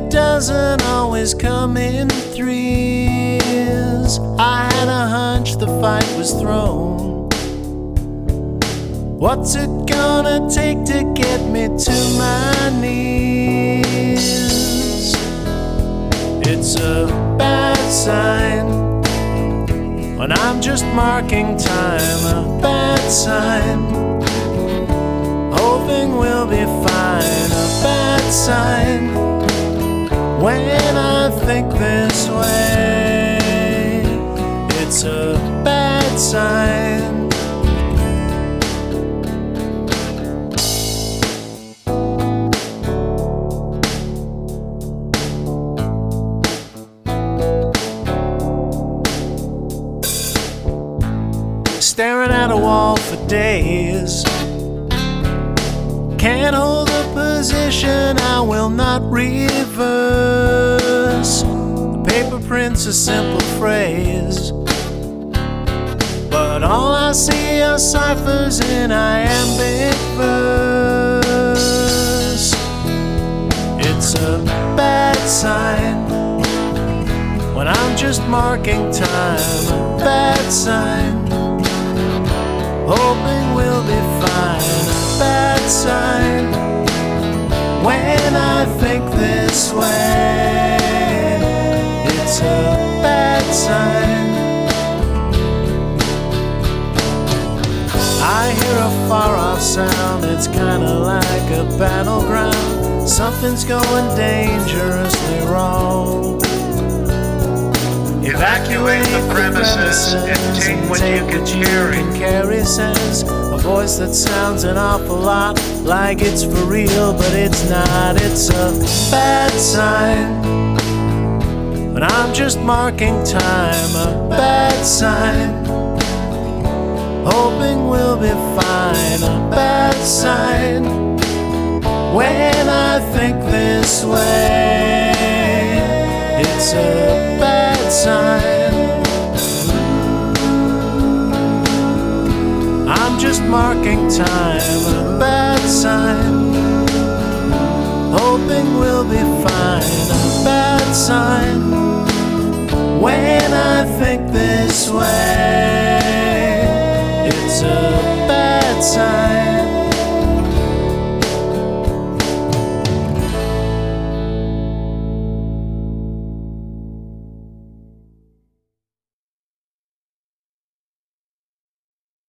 it doesn't always come in threes. I had a hunch the fight was thrown. What's it gonna take to get me to my knees? It's a bad sign when I'm just marking time, a bad sign, hoping we'll be fine, a bad sign when I think this way. It's a bad sign. Staring at a wall for days, can't hold a position I will not reverse. The paper prints a simple phrase, but all I see are ciphers in iambic verse. It's a bad sign when I'm just marking time, a bad sign, hoping we'll be fine, a bad sign when I think this way. It's a bad sign. I hear a far-off sound, it's kinda like a battleground. Something's going dangerously wrong. Evacuate the premises and take what you can carry. Says a voice that sounds an awful lot like it's for real, but it's not. It's a bad sign when I'm just marking time, a bad sign, hoping we'll be fine, a bad sign when I think this way. It's a bad sign. I'm just marking time, a bad sign, hoping we'll be fine,